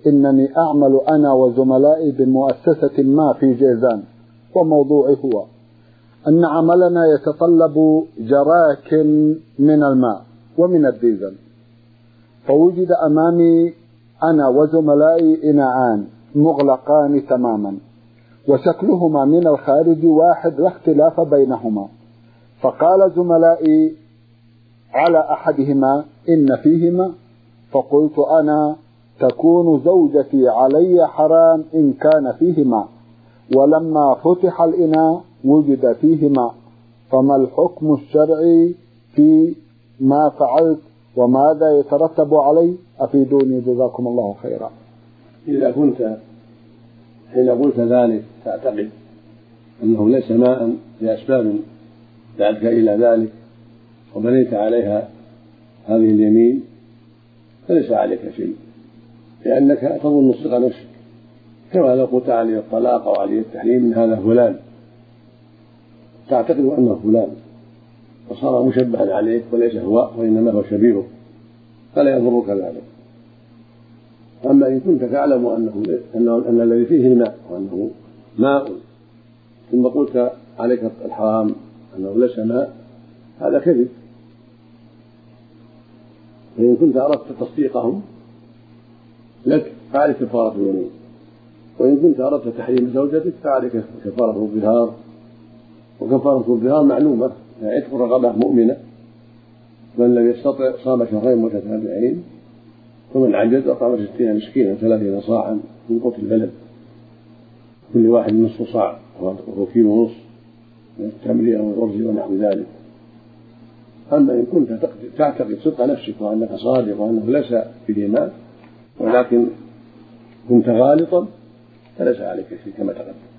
إنني أعمل أنا وزملائي بمؤسسة ما في جيزان، وموضوعي هو أن عملنا يتطلب جراكن من الماء ومن الديزل، فوجد أمامي أنا وزملائي إناءان مغلقان تماما، وشكلهما من الخارج واحد لا اختلاف بينهما. فقال زملائي على أحدهما إن فيهما، فقلت أنا تكون زوجتي علي حرام إن كان فيهما، ولما فتح الإناء وجد فيه ماء، فما الحكم الشرعي في ما فعلت وماذا يترتب عليه؟ أفيدوني جزاكم الله خيرا. إذا كنت حين قلت ذلك تعتقد أنه ليس ماء لأسباب دعتك إلى ذلك وبنيت عليها هذه اليمين، فليس عليك شيء، لأنك تظن صدق نفسك، كما لو قلت عليه الطلاق أو عليه التحريم من هذا فلان، تعتقد أنه فلان وصار مشبها عليك وليس هو وإنما هو شبيهه، فلا يضرك ذلك. أما إن كنت تعلم أن الذي فيه الماء وأنه ماء ثم قلت عليك الحرام أنه ليس ماء، هذا كذب. فإن كنت أردت تصديقهم لك فعليك كفارة اليمين، وإن كنت أردت تحريم زوجتك فعليك كفارة الظهار، وكفارة الظهار معلومة، عتق رقبة مؤمنة، من لم يستطع صام شهرين متتابعين، ومن عجز أطعم 60 مسكينا 30 صاعا من قوت البلد، كل واحد نصف صاع وهو كيلو ونصف من التمر أو الأرز ونحو ذلك. أما إن كنت تعتقد صدق نفسك وأنك صادق وأنه ليس فيه ماء ولكن كنت غالطا فليس عليك شيء كما تقدم.